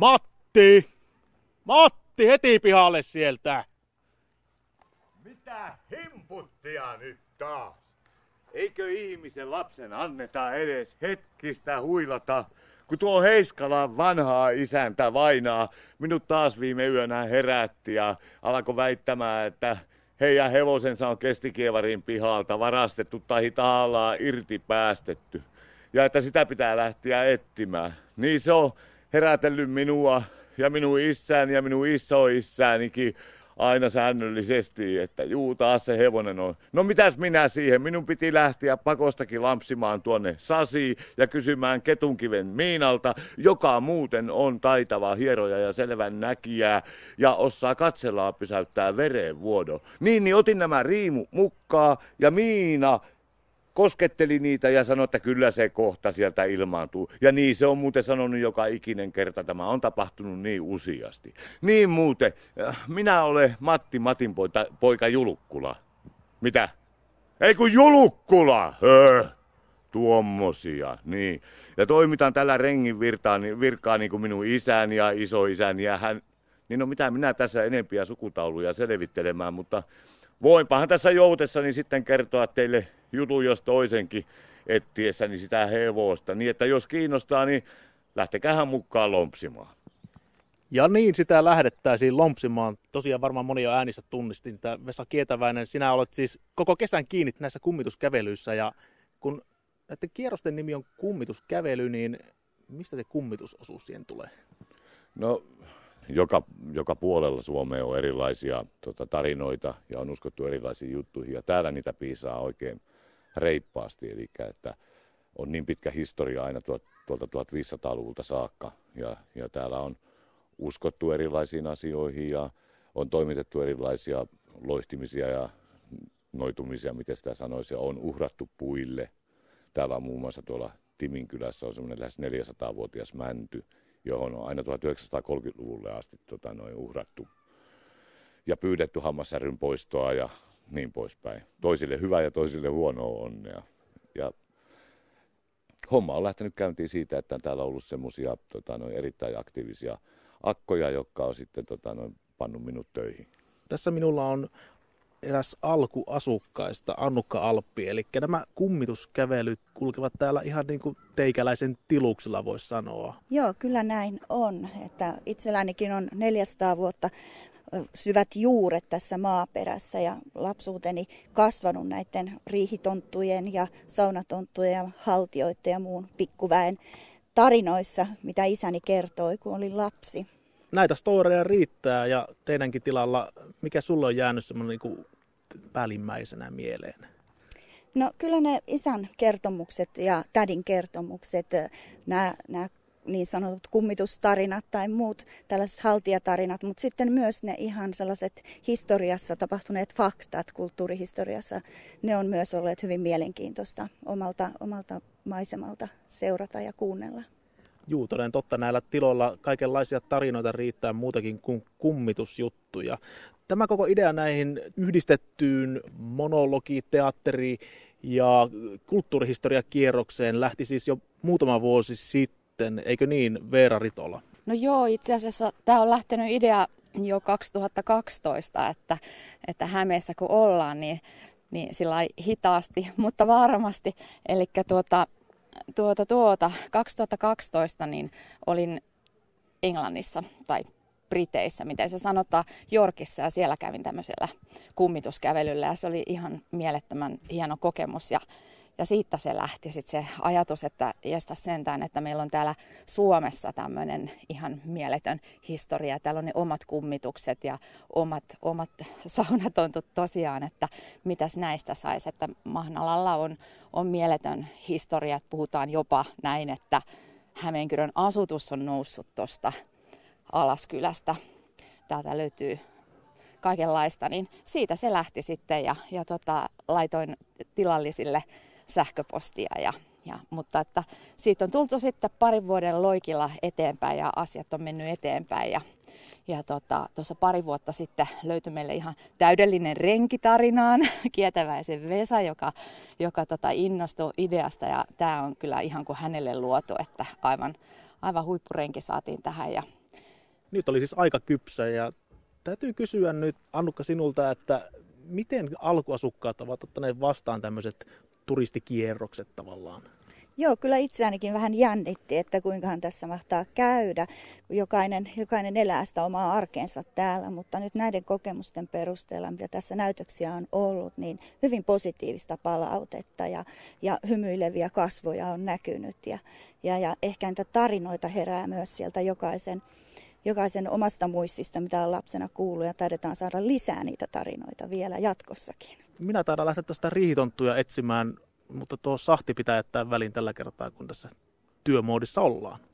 Matti! Matti, heti pihalle sieltä! Mitä himputtia nyt taas? Eikö ihmisen lapsen anneta edes hetkistä huilata, kun tuo Heiskalan vanhaa isäntä vainaa minut taas viime yönä herätti ja alkoi väittämään, että heidän hevosensa on Kestikievarin pihalta varastettu tai tahallaan irti päästetty. Ja että sitä pitää lähteä etsimään. Niin se on herätellyt minua ja minun isäni ja minun isoisäänikin aina säännöllisesti, että juu, taas se hevonen on. No mitäs minä siihen? Minun piti lähteä pakostakin lampsimaan tuonne Sasiin ja kysymään Ketunkiven Miinalta, joka muuten on taitava hieroja ja selvän näkijää ja osaa katsellaan pysäyttää verenvuodon. Niin otin nämä riimu mukaan ja Miina kosketteli niitä ja sanoi, että kyllä se kohta sieltä ilmaantuu. Ja niin se on muuten sanonut joka ikinen kerta. Tämä on tapahtunut niin useasti. Niin muuten, minä olen Matin poika Julukkula. Mitä? Ei kun Julukkula! Tuommoisia, niin. Ja toimitan tällä rengin virkaa niin kuin minun isäni ja isoisäni ja hän. Niin no mitä minä tässä enempiä sukutauluja selvittelemään, mutta voinpahan tässä joutessani sitten kertoa teille jutun jos toisenkin etsiessäni sitä hevosta. Niin että jos kiinnostaa, niin lähtekähän mukaan lompsimaan. Ja niin sitä lähdettäisiin lompsimaan. Tosiaan varmaan moni jo äänistä tunnistin. Vesa Kietäväinen, sinä olet siis koko kesän kiinni näissä kummituskävelyissä. Ja kun näiden kierrosten nimi on kummituskävely, niin mistä se kummitusosuus siihen tulee? No, joka puolella Suomea on erilaisia tarinoita ja on uskottu erilaisiin juttuihin. Ja täällä niitä piisaa oikein reippaasti. Eli että on niin pitkä historia aina tuolta 1500-luvulta saakka. Ja täällä on uskottu erilaisiin asioihin ja on toimitettu erilaisia loihtimisia ja noitumisia, miten sitä sanoisi, ja on uhrattu puille. Täällä on muun muassa tuolla Timinkylässä on semmoinen lähes 400-vuotias mänty, johon on aina 1930-luvulle asti uhrattu ja pyydetty hammassäryn poistoa ja niin poispäin. Toisille hyvää ja toisille huonoa onnea. Ja homma on lähtenyt käyntiin siitä, että täällä on ollut semmoisia erittäin aktiivisia akkoja, jotka on sitten pannut minut töihin. Tässä minulla on eräs alkuasukkaista, Annukka Alppi, eli nämä kummituskävelyt kulkevat täällä ihan niin kuin teikäläisen tiluksella voisi sanoa. Joo, kyllä näin on. Että itsellänikin on 400 vuotta syvät juuret tässä maaperässä ja lapsuuteni kasvanut näiden riihitonttujen ja saunatonttujen ja haltioiden ja muun pikkuväen tarinoissa, mitä isäni kertoi, kun olin lapsi. Näitä storeja riittää ja teidänkin tilalla, mikä sulle on jäänyt semmoinen niin päällimmäisenä mieleen? No kyllä ne isän kertomukset ja tädin kertomukset, nämä niin sanotut kummitustarinat tai muut tällaiset haltijatarinat, mutta sitten myös ne ihan sellaiset historiassa tapahtuneet faktat kulttuurihistoriassa, ne on myös olleet hyvin mielenkiintoista omalta maisemalta seurata ja kuunnella. Juu, toden totta. Näillä tiloilla kaikenlaisia tarinoita riittää muutakin kuin kummitusjuttuja. Tämä koko idea näihin yhdistettyyn monologi-, teatteri- ja kulttuurihistoriakierrokseen lähti siis jo muutama vuosi sitten, eikö niin, Veera Ritola? No joo, itse asiassa tämä on lähtenyt idea jo 2012, että Hämeessä kun ollaan, niin sillä hitaasti, mutta varmasti. Eli 2012 niin olin Englannissa tai Briteissä, miten se sanotaan, Yorkissa, ja siellä kävin tämmöisellä kummituskävelyllä ja se oli ihan mielettömän hieno kokemus ja siitä se lähti sitten se ajatus, että jästä sentään, että meillä on täällä Suomessa tämmöinen ihan mieletön historia. Täällä on ne omat kummitukset ja omat saunatontut tosiaan, että mitäs näistä saisi. Että Mahnalalla on mieletön historia, että puhutaan jopa näin, että Hämeenkyrön asutus on noussut tuosta Alaskylästä. Täältä löytyy kaikenlaista, niin siitä se lähti sitten ja laitoin tilallisille sähköpostia, mutta että siitä on tultu sitten parin vuoden loikilla eteenpäin ja asiat on mennyt eteenpäin ja tuossa pari vuotta sitten löytyi meille ihan täydellinen renki tarinaan, Kietäväisen Vesa, joka innostui ideasta ja tämä on kyllä ihan kuin hänelle luotu, että aivan huippurenki saatiin tähän ja Nyt oli siis aika kypsä ja täytyy kysyä nyt Annukka sinulta, että miten alkuasukkaat ovat ottaneet vastaan tämmöiset turistikierrokset tavallaan? Joo, kyllä itseänikin vähän jännitti, että kuinkahan tässä mahtaa käydä. Jokainen elää sitä omaa arkeensa täällä, mutta nyt näiden kokemusten perusteella, mitä tässä näytöksiä on ollut, niin hyvin positiivista palautetta ja hymyileviä kasvoja on näkynyt. Ja ehkä niitä tarinoita herää myös sieltä jokaisen omasta muistista, mitä on lapsena kuullut, ja taidetaan saada lisää niitä tarinoita vielä jatkossakin. Minä taidan lähteä tästä riihitonttuja etsimään, mutta tuo sahti pitää jättää väliin tällä kertaa, kun tässä työmoodissa ollaan.